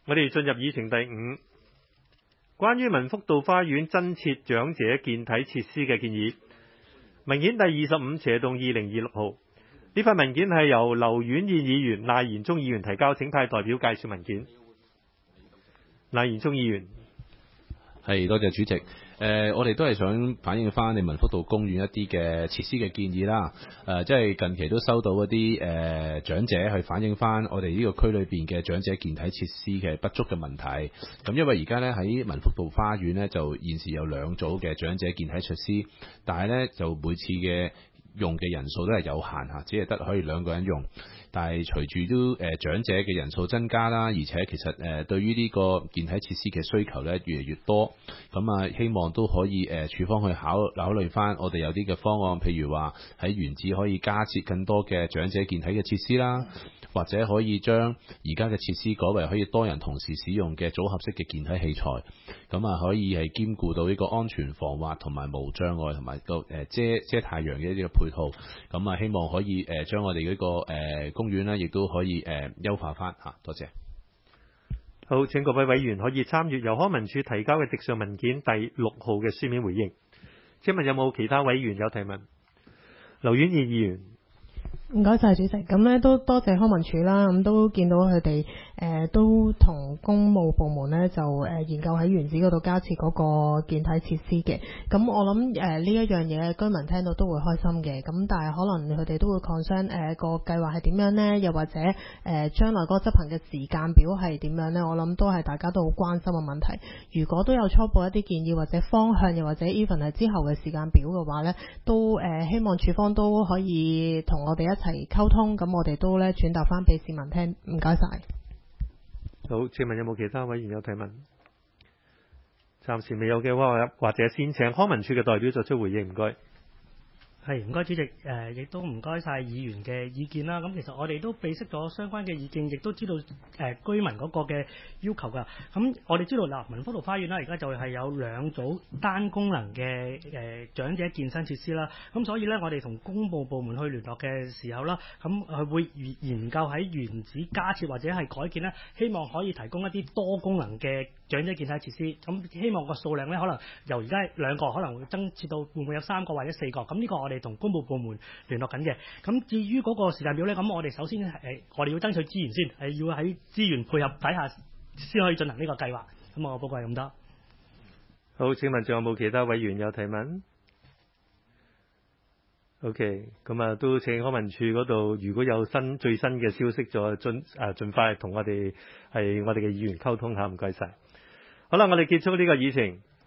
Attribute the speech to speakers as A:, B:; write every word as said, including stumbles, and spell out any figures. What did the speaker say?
A: 我哋進入議程第五，關於文福道花園增設長者健體設施嘅建議。文件第二十五，斜動二零二六號。呢份文件係由劉婉彥議員、賴延忠議員提交，請派代表介紹文件。賴延忠議員。
B: 係，多謝主席。誒、呃，我哋都係想反映翻你文福道公園一啲嘅設施嘅建議啦。誒、呃，即係近期都收到一啲誒、呃、長者去反映翻我哋呢個區裏邊嘅長者健體設施嘅不足嘅問題。咁因為而家呢，喺文福道花園呢，就現時有兩組嘅長者健體設施，但係呢，就每次嘅用嘅人數都係有限嚇，只係得可以兩個人用。但係隨住都誒、呃、長者嘅人數增加啦，而且其實誒、呃、對於呢個健體設施嘅需求咧越嚟越多，咁啊希望都可以誒、呃、處方去考考慮翻我哋有啲嘅方案，譬如話喺原址可以加設更多嘅長者健體嘅設施啦，或者可以將而家嘅設施改為可以多人同時使用嘅組合式嘅健體器材，咁啊可以係兼顧到呢個安全防滑同埋無障礙同埋個誒遮遮太陽嘅呢個配套，咁啊希望可以誒將我哋呢個誒、呃、公園呢亦都可以誒、呃、優化翻嚇，多謝。
A: 好，請各位委員可以參與由康文署提交嘅直上文件第六號嘅書面回應。請問有冇其他委員有提問？劉婉彥議員。
C: 唔該晒主席，咁咧都多謝康文署啦，咁都見到佢哋誒都同公務部門咧就誒、呃、研究喺原址嗰度加設嗰個健體設施嘅，咁我諗誒呢一樣嘢居民聽到都會開心嘅，咁但係可能佢哋都會 concern 誒、呃、個計劃係點樣呢？又或者誒、呃、將來嗰個執行嘅時間表係點樣呢？我諗都係大家都好關心嘅問題。如果都有初步一啲建議或者方向，又或者 even 係之後嘅時間表嘅話咧，都誒、呃、希望署方都可以同我哋一齊溝通，咁我哋都咧轉達翻俾市民聽，唔該晒。
A: 好，請問有冇其他委員有提問？暫時未有嘅話，或者先請康文署嘅代表作出回應，唔該。
D: 係，唔該主席，誒、呃、亦都唔該晒議員嘅意見啦。咁其實我哋都備悉咗相關嘅意見，亦都知道誒、呃、居民嗰個嘅要求㗎。咁我哋知道嗱，文福道花園啦，而家就係有兩組單功能嘅誒、呃、長者健身設施啦。咁所以咧，我哋同公務部門去聯絡嘅時候啦，咁佢會研究喺原址加設或者係改建咧，希望可以提供一啲多功能嘅長者健體設施。咁希望個數量咧，可能由而家兩個可能會增設到會唔會有三個或者四個。咁呢個我哋同公務部門聯絡緊嘅。咁至於嗰個時間表咧，咁我哋首先係我哋要爭取資源先，係要喺資源配合底下先可以進行呢個計劃。咁我報告係咁多。
A: 好，請問仲有冇其他委員有提問 ？OK， 咁啊都請康文署嗰度如果有新最新嘅消息，再盡誒盡快同我哋係我哋嘅議員溝通下，唔該晒。好啦，我哋結束呢個議程。